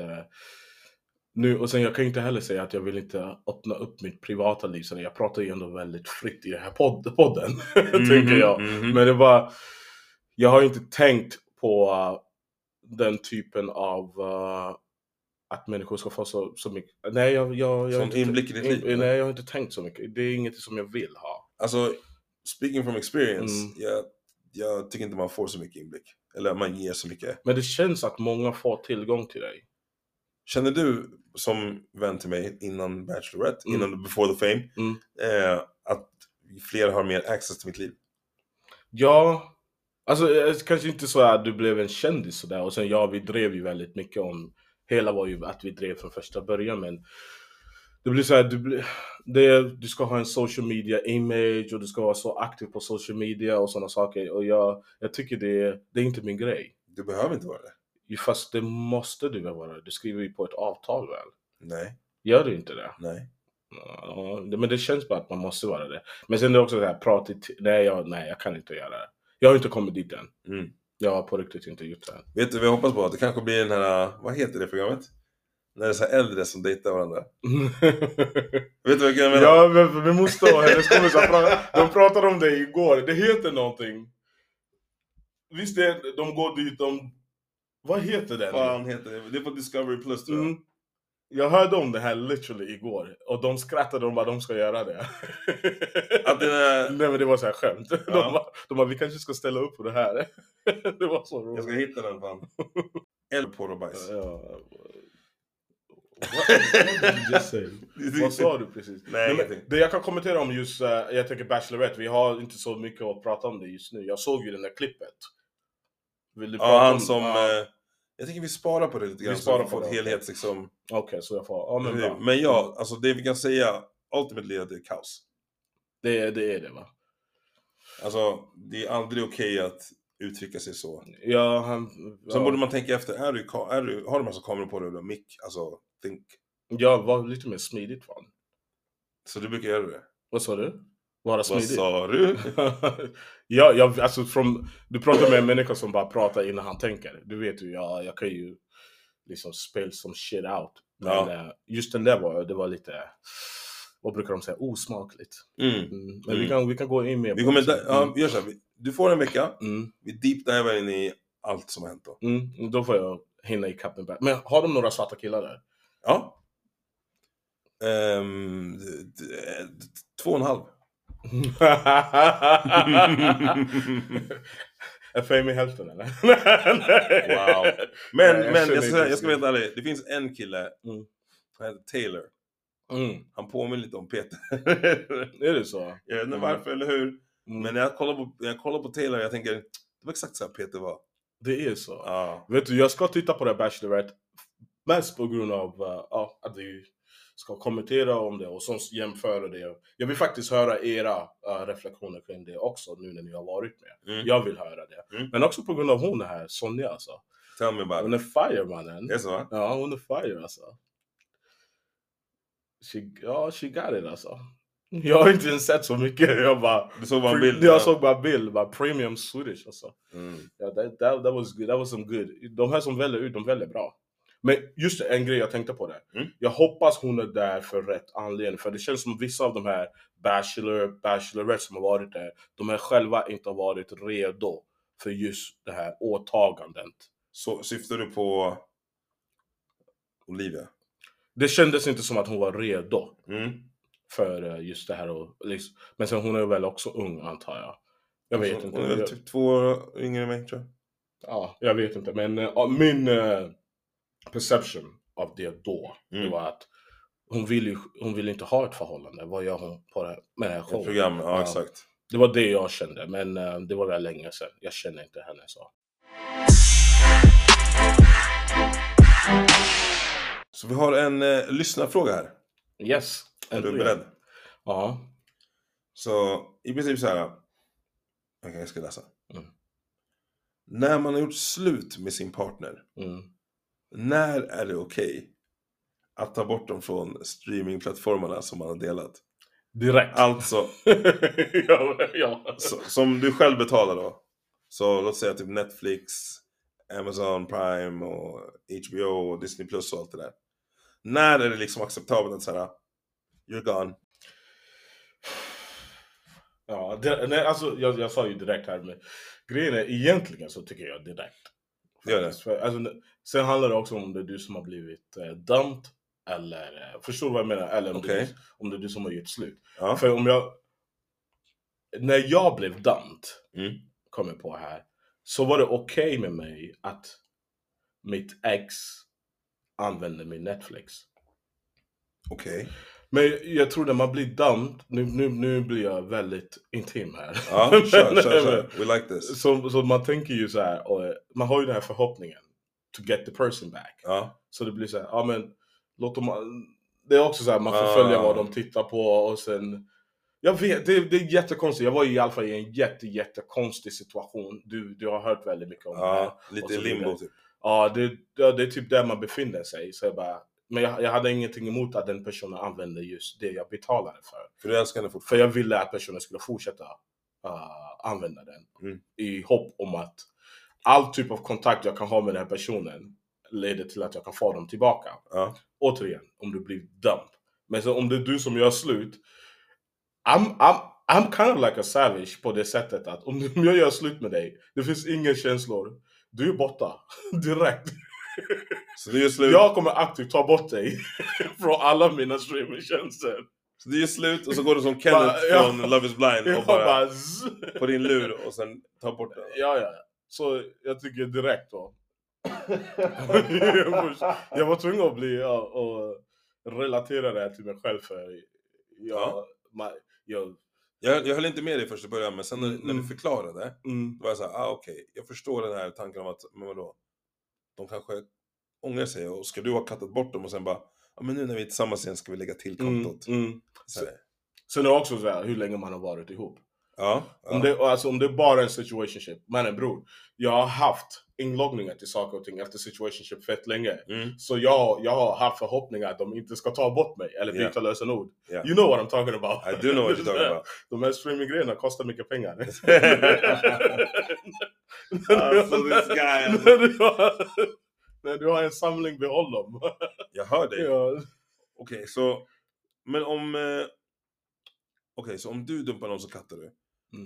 nu, och sen jag kan inte heller säga att jag vill inte öppna upp mitt privata liv, så jag pratar ju ändå väldigt fritt i den här podden tänker jag. Men det var, jag har inte tänkt på den typen av att människor ska få så mycket. Nej, jag som inte, inblick i ditt liv? Nej, jag har inte tänkt så mycket. Det är inget som jag vill ha. Alltså, speaking from experience, jag tycker inte man får så mycket inblick. Eller man ger så mycket. Men det känns att många får tillgång till dig. Känner du, som vän till mig innan Bachelorette, innan Before the Fame, att fler har mer access till mitt liv? Ja, alltså kanske inte så att du blev en kändis sådär. Och sen vi drev ju väldigt mycket om, hela var ju att vi drev från första början. Men det blir så här, du ska ha en social media image och du ska vara så aktiv på social media och sådana saker. Och jag tycker det är inte min grej. Du behöver inte vara det. Fast det måste du väl vara. Du skriver ju på ett avtal väl? Nej. Gör du inte det? Nej. Ja, men det känns bara att man måste vara det. Men sen är det också så här, nej, jag kan inte göra det. Jag har inte kommit dit än. Jag har på riktigt inte gjort det. Vet du, vi hoppas på att det kanske blir den här, vad heter det programmet? När det är så här äldre som dejtar varandra. Vet du vad jag menar? Ja, men vi måste ha hennes kompisar. De pratade om det igår. Det heter någonting. Visst de går dit, vad heter det? Fan heter det? Det är på Discovery Plus tror jag. Jag hörde om det här literally igår. Och de skrattade om vad de ska göra det. Att Nej, men det var så här skämt. De bara, vi kanske ska ställa upp på det här. Det var så roligt. Jag ska hitta den fan. Eller porr och bajs. Vad sa du precis? Nej, men det jag kan kommentera om just, jag tänker Bachelorette, vi har inte så mycket att prata om det just nu. Jag såg ju den där klippet. Vill du prata han som... jag tänker vi sparar på det lite grann. Vi sparar på det. Helhet liksom. Okej, så jag får... men ja, alltså det vi kan säga, ultimately att det är kaos. Det är det va? Alltså, det är aldrig okej att uttrycka sig så. Ja, Sen borde man tänka efter, har du massa kameror på dig eller mick? Alltså, think. Ja, var lite mer smidigt va? Så du brukar göra det? Vad sa du? Vara smidigt? Vad sa du? alltså du pratar med en människa som bara pratar innan han tänker. Du vet ju, jag kan ju liksom spela som shit out. Men just den där det var lite, vad brukar de säga, osmakligt. Men vi kan gå in mer på vi gör så här, du får en vecka. Vi deep diver in i allt som har hänt då. Då får jag hinna i kappen back. Men har de några svarta killar där? Ja. 2,5. Är Fame i hälften eller? Wow. Men jag ska veta ärligt. Det finns en kille. Han heter Taylor. Han påminner lite om Peter. Är det så? Jag vet inte varför eller hur. Men när jag kollar på Taylor, jag tänker, det var exakt så här Peter var. Det är så. Vet du, jag ska titta på det Bachelorette mest på grund av att vi ska kommentera om det och så jämföra det. Jag vill faktiskt höra era reflektioner kring det också nu när ni har varit med. Jag vill höra det. Men också på grund av hon här, Sonja alltså. Tell me about it. Hon är fire mannen. Det är så? Ja, hon är fire alltså. She got it alltså. Jag har inte ens sett så mycket. Du såg bara en bild? Jag såg bara bild. Bara premium Swedish alltså. That was good. That was some good. De här som väljer ut, de väljer bra. Men just en grej jag tänkte på det. Jag hoppas hon är där för rätt anledning. För det känns som vissa av de här Bachelorette som har varit där, de har själva inte varit redo för just det här åtagandet. Så syftar du på Olivia? Det kändes inte som att hon var redo för just det här. Men sen hon är väl också ung antar jag. Jag vet inte. Hon är väl typ 2 år yngre än mig tror jag. Ja, jag vet inte. Men min perception av det då, det var att hon vill inte ha ett förhållande. Vad gör hon på med det här showen? Program, ja exakt. Det var det jag kände, men det var väl länge sedan. Jag känner inte henne så. Så vi har en lyssnarfråga här. Yes. Är du beredd? Ja. Så i princip så här. Okej, jag ska läsa. Mm. När man har gjort slut med sin partner, när är det okej att ta bort dem från streamingplattformarna som man har delat? Direkt. Alltså, ja. som du själv betalar då. Så låt säga typ Netflix, Amazon Prime och HBO och Disney Plus och allt det där. När är det liksom acceptabelt att säga you're gone? Ja, nej, alltså jag sa ju direkt här, men grejen är egentligen så tycker jag direkt. Gör det. För, alltså, sen handlar det också om det är du som har blivit dumped eller förstår du vad jag menar, eller om, Okej. om det är du som har gjort slut. Ja. För när jag blev dumped, kommer på här, så var det okej med mig att mitt ex använde min Netflix. Okej. Men jag tror när man blir dumped, nu blir jag väldigt intim här. Ja, kör. We like this. Så man tänker ju så här, och man har ju den här förhoppningen to get the person back. Ja. Så det blir så här, ja men låt dem, det är också så här, man får följa vad de tittar på och sen, jag vet, det är jättekonstigt. Jag var i alla fall i en jättekonstig situation. Du har hört väldigt mycket om det här. Lite limbo typ. Ja, det är typ där man befinner sig. Så jag bara, men jag hade ingenting emot att den personen använde just det jag betalade för. För du älskar henne fortfarande. För jag ville att personen skulle fortsätta använda den. I hopp om att all typ av kontakt jag kan ha med den här personen leder till att jag kan få dem tillbaka. Återigen, om du blir dump. Men så om det är du som gör slut, I'm kind of like a savage på det sättet att om jag gör slut med dig, det finns inga känslor. Du är borta direkt. Så det är slut. Jag kommer aktivt ta bort dig från alla mina streamingtjänster. Så det är slut och så går du som Kenneth från Love is blind och bara på din lur och sen ta bort den. Ja. Så jag tycker direkt då. Jag var tvungen att bli och relatera det till mig själv för jag höll inte med dig först i början, men sen när du förklarade då var jag såhär, okej. Jag förstår den här tanken om att, men vadå? De kanske ångrar sig och ska du ha kattat bort dem och sen bara, men nu när vi är tillsammans igen ska vi lägga till kontot. Sen är det också så här, hur länge man har varit ihop. Om det är bara en situationship, mannen bror, jag har haft inloggningar till saker och ting efter situationship fett länge. Så jag har haft förhoppningar att de inte ska ta bort mig eller byta lösenord. You know what I'm talking about. I do know what you're talking about. De här streaminggrejerna kostar mycket pengar. This guy. När du har en samling, behåll dem. Jag hör dig. Ja. Okej, så men så om du dumpar någon så kattar du.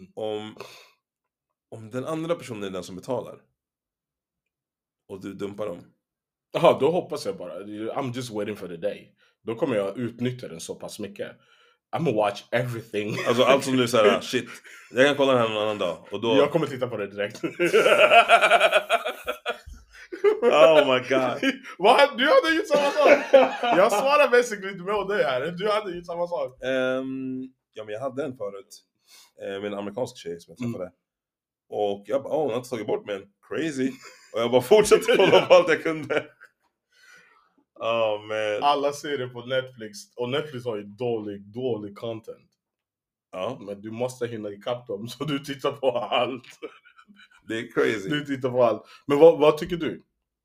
Om den andra personen är den som betalar och du dumpar dem. Jaha, då hoppas jag bara. I'm just waiting for the day. Då kommer jag utnyttja den så pass mycket. I'm gonna watch everything. Alltså allt som du säger, shit. Jag kan kolla den här någon annan dag. Och då... Jag kommer titta på det direkt. Oh my god. Vad? Du hade gjort samma sak. Jag svarar basically inte med dig här. Du hade gjort samma sak. Ja, men jag hade en förut. Med en amerikansk tjej som jag träffade. Och jag bara, hon har inte tagit bort mig. Crazy. Och jag bara fortsatte kolla på allt jag kunde. Oh man. Alla serier på Netflix. Och Netflix har ju dålig content. Ja. Men du måste hinna ikapp dem. Så du tittar på allt. Det är crazy. Du tittar på allt. Men vad tycker du?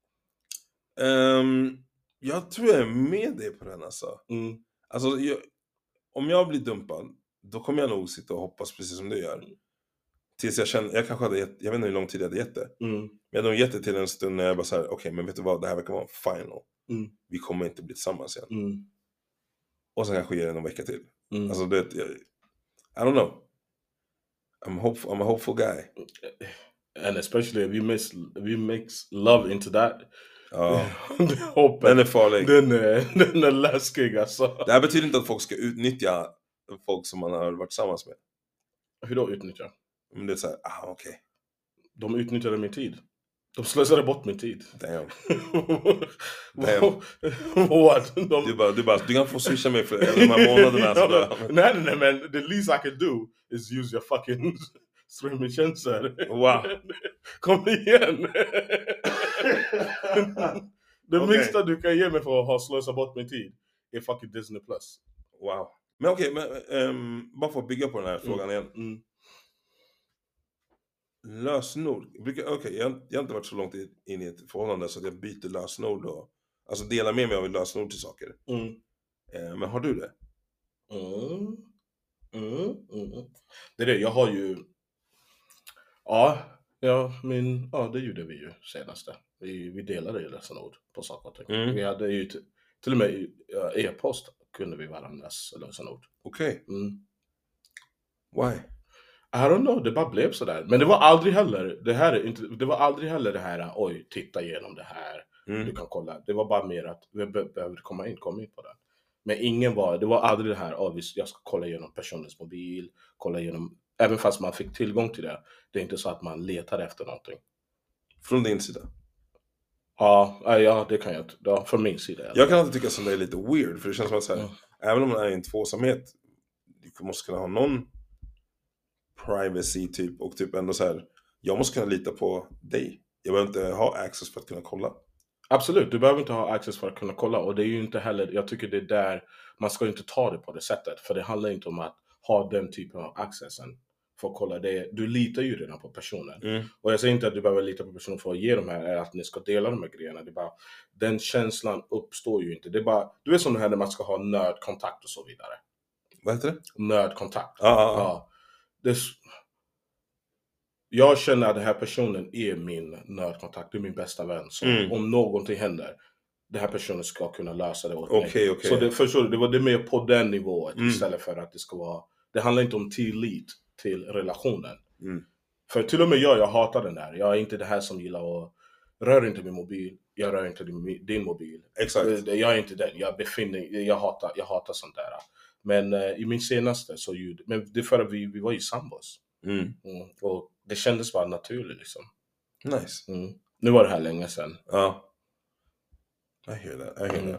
Jag tror jag är med dig på den alltså. Alltså om jag blir dumpad, då kommer jag nog sitta och hoppas precis som du gör. Tills jag känner, jag kanske hade jag vet inte hur lång tid jag hade gett det. Men jag hade nog gett det till en stund när jag bara såhär, okej, men vet du vad, det här verkar vara final. Vi kommer inte bli tillsammans igen. Och sen kanske ge det någon vecka till. Alltså det, I don't know. I'm a hopeful guy. And especially if we mix love into that. Den är farlig. Den är läskig alltså. Det här betyder inte att folk ska utnyttja folk som man har varit tillsammans med. Hur då utnyttja? Men det är såhär, okej. De utnyttjade min tid. De slösade bort min tid. Damn. What? Du kan få swisha mig för de här månaderna. Nej, men the least I can do is use your fucking streamingtjänster. Wow. Kom igen. Det minsta du kan ge mig för att ha slösat bort min tid är fucking Disney Plus. Wow. Men okej, bara för att bygga på den här frågan igen. Lösenord. Okej, jag har inte varit så långt in i ett förhållande så att jag byter lösenord då. Alltså delar med mig av lösenord till saker. Men har du det? Det är det, jag har ju... det gjorde vi ju senaste. Vi delade ju lösenord på saker och ting. Vi hade ju till och med e-post kunde vi varandras lösenord. Okej. Why? I don't know, det bara blev sådär. Men det var aldrig heller det här, oj, titta igenom det här. Du kan kolla. Det var bara mer att vi behövde komma in på det. Men det var aldrig det här, jag ska kolla igenom personens mobil, kolla igenom, även fast man fick tillgång till det. Det är inte så att man letar efter någonting. Från din sida? Ja, det kan jag inte. Ja, från min sida. Jag kan alltid tycka att det är lite weird, för det känns som att så här, även om man är i en tvåsamhet, du måste kunna ha någon privacy typ, och typ ändå så här, jag måste kunna lita på dig. Jag behöver inte ha access för att kunna kolla. Absolut, du behöver inte ha access för att kunna kolla, och det är ju inte heller, jag tycker det är där, man ska ju inte ta det på det sättet, för det handlar inte om att ha den typen av accessen för att kolla det. Du litar ju redan på personen. Och jag säger inte att du behöver lita på personen för att ge de här, att ni ska dela de här grejerna. Det är bara, den känslan uppstår ju inte. Det är bara, du vet som det här när man ska ha nödkontakt och så vidare. Vad heter det? Nödkontakt. Ja. Jag känner att den här personen är min nödkontakt, det är min bästa vän. Så om någonting händer, den här personen ska kunna lösa det åt mig. Okej. Så det var det mer på den nivån istället för att det ska vara, det handlar inte om tillit till relationen. För till och med jag hatar den där. Jag är inte det här som gillar att rör inte min mobil, jag rör inte din mobil. Exakt. Jag är inte den. Jag hatar sånt där. Men i min senaste men det är för att vi var ju sambos. Och det kändes bara naturligt liksom. Nice. Nu var det här länge sedan. Ja. I hear that.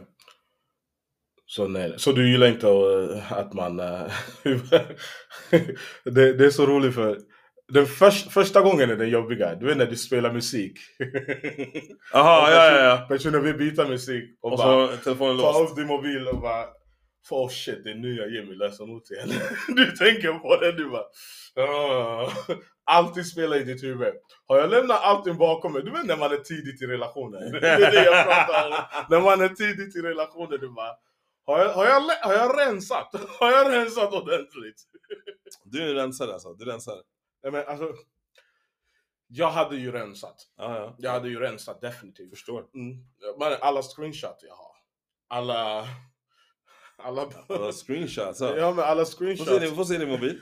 Så du gillar inte att man... det är så roligt för... Den första gången är den jobbiga. Du vet när du spelar musik. Aha, ja. Personen vill byta musik. Och så telefonen låst. Ta upp din mobil och bara... Oh shit, det är nu jag ger mig lösenord igen. Du tänker på det, du bara... Alltid spelar i ditt huvud. Har jag lämnat allting bakom mig? Du vet när man är tidigt i relationen. Det är det jag pratar om. När man är tidigt i relationen, du bara... Har jag rensat? Har jag rensat ordentligt? Du rensar alltså? Du rensar? Nej, men alltså... Jag hade ju rensat. Ja. Jag hade ju rensat, definitivt. Förstår. Men alla screenshot jag har. Alla screenshots. Ja, men alla screenshots. Får se din mobil.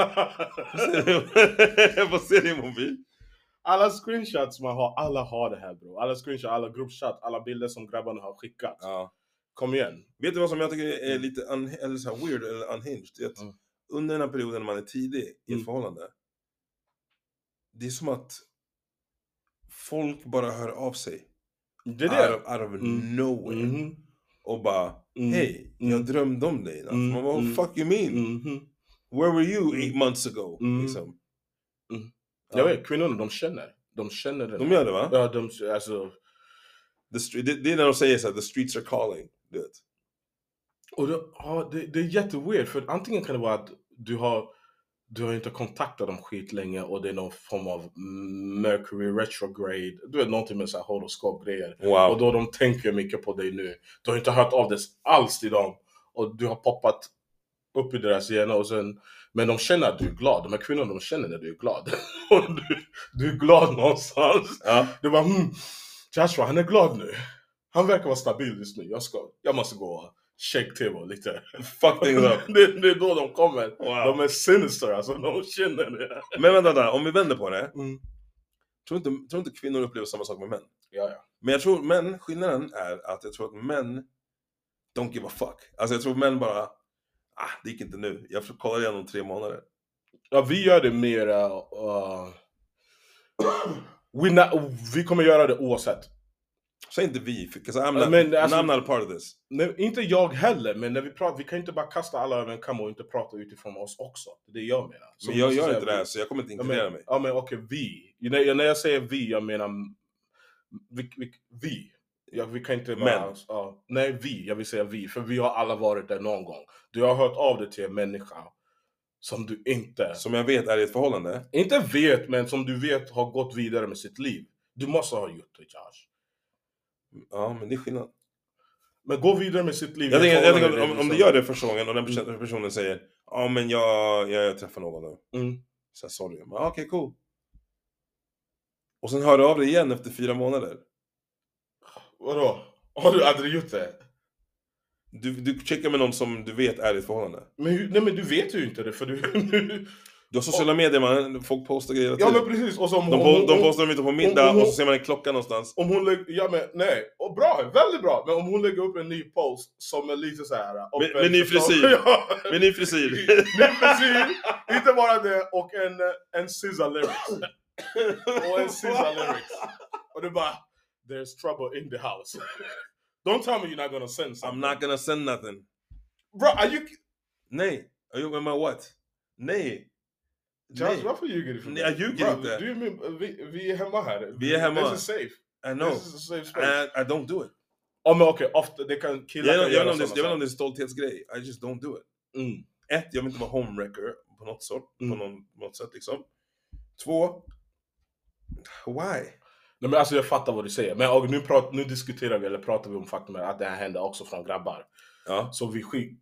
Får se din mobil. Alla screenshots man har, alla har det här, bro. Alla screenshots, alla gruppchat, alla bilder som grabbarna har skickat. Ja. Kom igen. Vet du vad som jag tycker är lite eller så här weird eller unhinged? Det är att under den här perioden när man är tidig i ett förhållande, det är som att folk bara hör av sig. Det är det. Out of nowhere. Och bara, hej, jag drömde om dig. Man bara, what fuck you mean? Where were you 8 months ago? Liksom. Jag vet, kvinnorna, de känner det. De gör det, va? Ja, alltså... Det är när de säger så här, the streets are calling. Och det är jätteweird, för antingen kan det vara att du har inte kontaktat dem skit länge och det är någon form av Mercury retrograde, du vet, någonting med så här horoskopgrejer. Wow. Och då de tänker mycket på dig nu. Du har inte hört av det alls till dem och du har poppat upp i deras hjärna och sen, men de känner att du är glad. De här kvinnorna, de känner när du är glad. Och du är glad någonstans. Ja. Du bara, Joshua, han är glad nu. Han verkar vara stabil just nu. Jag måste gå och check-tv lite. Fuck things up. Det är då de kommer. Wow. De är sinister, alltså. De känner det. Men vänta, om vi vänder på det. Tror inte kvinnor upplever samma sak med män? Ja. Men jag tror skillnaden är att jag tror att män don't give a fuck. Alltså jag tror män bara, det gick inte nu. Jag får kolla igen om 3 månader. Ja, vi gör det mer... vi kommer göra det oavsett. Säg inte vi, because I'm not a part of this. Nej, inte jag heller, men när vi pratar, vi kan inte bara kasta alla över en kam och inte prata utifrån oss också. Det är det jag menar. Så men jag gör inte det här, så jag kommer inte inkludera mig. Ja, men okej, vi. När jag säger vi, jag menar vi. Ja, vi kan inte bara... Ja, nej, jag vill säga vi. För vi har alla varit där någon gång. Du har hört av dig till en människa som du inte... Som jag vet är i ett förhållande. Inte vet, men som du vet har gått vidare med sitt liv. Du måste ha gjort det, Josh. Ja, men det är skillnad. Men gå vidare med sitt liv. Jag tänker om du gör det första gången och den personen säger ja, men jag träffar någon nu. Så sorry. Men okej, cool. Och sen hör du av dig igen efter 4 månader. Vadå? Har du aldrig gjort det? Du checkar med någon som du vet är i ett förhållande. Men du vet ju inte det, för Du har sociala medier, man. Folk postar grejer hela Ja, tiden. men precis. Och som de postar dem inte på middag och så ser man en klocka någonstans. Om hon lägger... Ja, men nej. Och bra, väldigt bra. Men om hon lägger upp en ny post som är lite så här... Med ny frisyr. Med ny frisyr. Ny frisyr. Inte bara det. Och en SZA lyrics. Och en SZA lyrics. Och det bara... There's trouble in the house. Don't tell me you're not gonna send something. I'm not gonna send nothing. Bro, are you... Nej. Are you my what? Nej. Josh, varför ljuger du för mig? Jag ljuger inte. Du vi är hemma här. Vi är hemma. This is safe. I know. This is a safe space. I don't do it. Ja, men okej. Ofta, det kan killar Jag göra vet inte om det är stolthetsgrej. I just don't do it. Jag vill inte vara homewrecker på något sätt. På något sätt liksom. 2. Why? Nej, men alltså jag fattar vad du säger. Men nu diskuterar vi, eller pratar vi om faktumet att det här händer också från grabbar. Ja. Så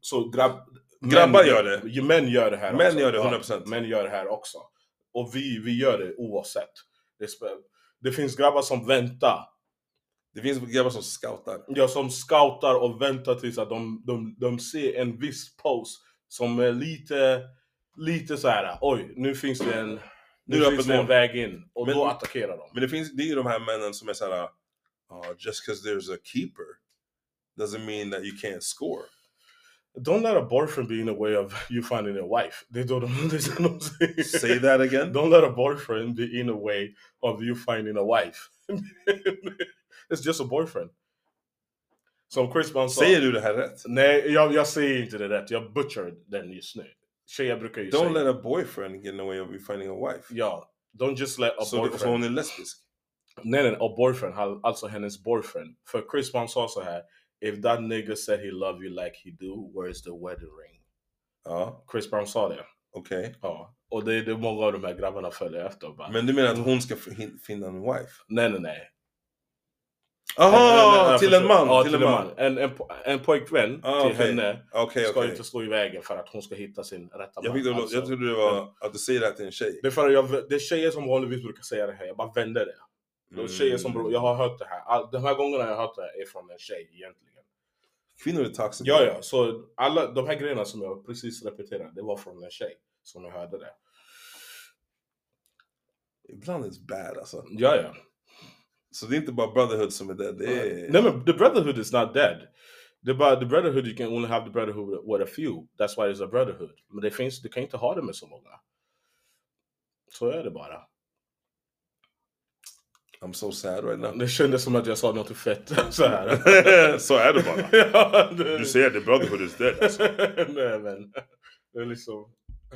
grabbar gör det. Män gör det här män också. Gör det 100%. Män gör det här också. Och vi gör det oavsett. Det finns grabbar som väntar. Det finns grabbar som scoutar. Ja, som scoutar och väntar tills att de ser en viss post som är lite så här. Oj, nu finns det en... Nu finns det en väg in. Och då attackerar de. Men det är ju de här männen som är så här... just because there's a keeper doesn't mean that you can't score. Don't let a boyfriend be in a way of you finding a wife. Say that again? Don't let a boyfriend be in a way of you finding a wife. It's just a boyfriend. Som Chris Brown sa. Säger du det här rätt? Nej, jag säger inte det rätt. Jag butchered den just nu. Tjejer brukar ju säga... Don't let a boyfriend get in the way of you finding a wife. Ja, don't just let a boyfriend... Så hon är lesbisk? Nej, a boyfriend. Alltså hennes boyfriend. För Chris Brown sa så här. If that nigga said he love you like he do, where's the wedding ring? Ja. Chris Brown sa det. Okej. Ja. Och det är många av de här grabbarna följer efter. Bara. Men du menar att hon ska finna en wife? Nej. Aha, till en man. Ja, till en man. En pojkvän till henne ska okay. inte stå i vägen för att hon ska hitta sin rätta man. Jag trodde det var att du säger det till en tjej. Det är för det är tjejer som vanligtvis brukar säga det här. Jag bara vänder det. Det är tjejer som jag har hört det här. De här gångerna jag har hört det är från en tjej egentligen. Kvinnor är toxic. Ja. Så alla de här grejerna som jag precis repeterade, det var från en tjej som jag hörde det. Ibland är det bad alltså. Ja. Så det är inte bara brotherhood som är dead. Nej, men the brotherhood is not dead. The brotherhood, you can only have the brotherhood with a few. That's why it's a brotherhood. Men du kan inte ha det med så många. Så är det bara. I'm so sad right now. Det kändes som att jag sa något fett så här. Så är det bara. Du säger the brotherhood is dead alltså. Nej, men det är liksom...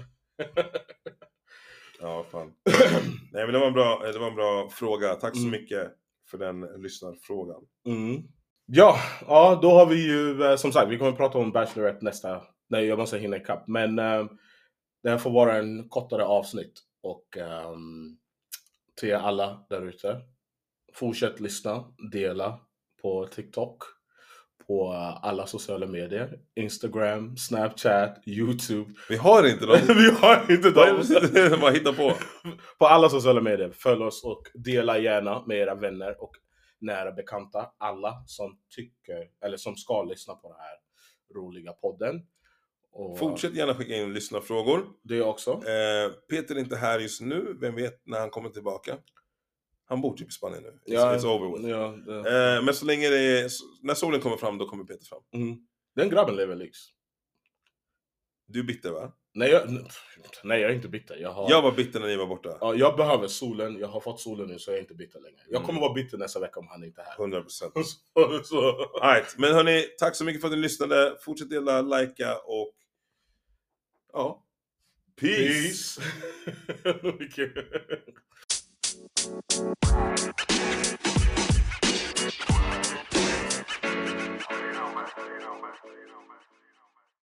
Ja, fan. Nej, men det var en bra fråga. Tack så mycket för den lyssnarfrågan. Ja, då har vi ju som sagt, vi kommer att prata om Bachelorette jag måste hinna ikapp. Men det här får vara en kortare avsnitt. Och till alla där ute, fortsätt lyssna, dela på TikTok, på alla sociala medier, Instagram, Snapchat, YouTube. Vi har inte dem. Vi har inte dem. Man hittar på. På alla sociala medier, följ oss och dela gärna med era vänner och nära bekanta, alla som tycker eller som ska lyssna på den här roliga podden. Och fortsätt gärna skicka in lyssnarfrågor. Det också. Peter är inte här just nu. Vem vet när han kommer tillbaka? Han bor typ i Spanien nu. It's over with. Ja, men så länge när solen kommer fram, då kommer Peter fram. Den grabben lever lyx. Du är bitter, va? Nej, jag är inte bitter. Jag var bitter när ni var borta. Ja, jag behöver solen. Jag har fått solen nu, så jag är inte bitter längre. Jag kommer vara bitter nästa vecka om han inte är här. 100%. Alright, men hörni, tack så mycket för att ni lyssnade. Fortsätt dela, likea och Peace.